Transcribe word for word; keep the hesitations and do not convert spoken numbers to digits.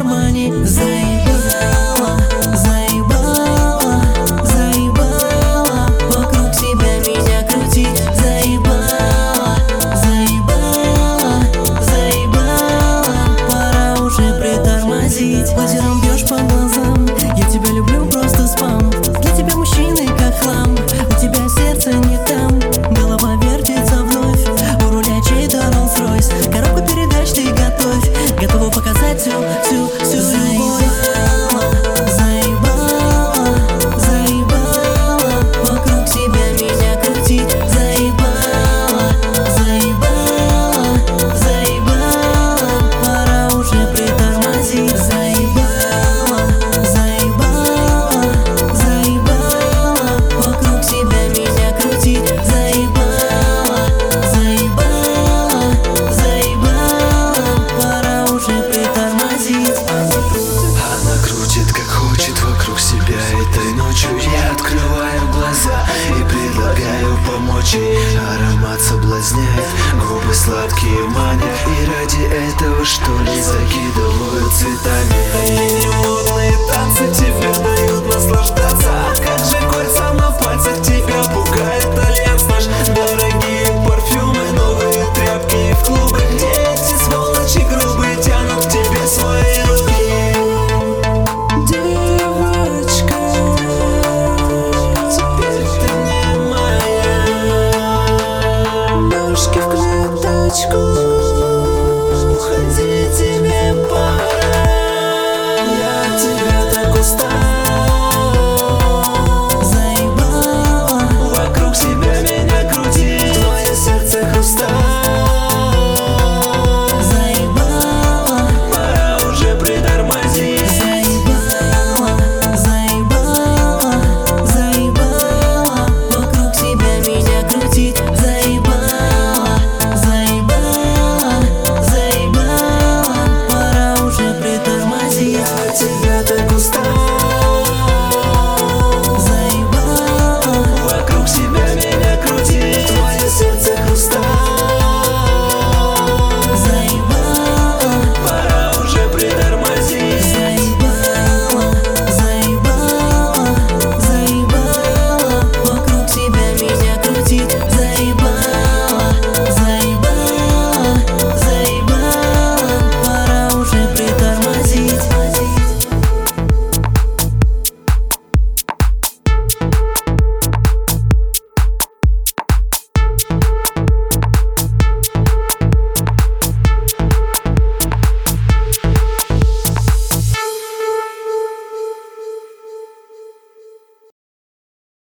кармане. Заебала, заебала, заебала, вокруг себя меня крутить. Заебала, заебала, заебала, пора уже притормозить. Лазером бьешь по глазам, я тебя люблю, просто спам. Для тебя мужчины как хлам, у тебя сердце не там. Голова вертится вновь, у руля чей-то Rolls-Royce. Коробку передач ты готовь, готова показать всю, всю, всю любовь. Заебала, заебала, вокруг себя меня крутить. Заебала, заебала, заебала, пора уже притормозить. Заебала, заебала, заебала, вокруг себя меня крутить. Заебала, заебала, заебала, пора уже притормозить. Она крутит как хочет вокруг себя. Этой ночью я открываю глаза и предлагаю помочь ей. Аромат соблазняет, губы сладкие манят, и ради этого что ли закидываю цветами.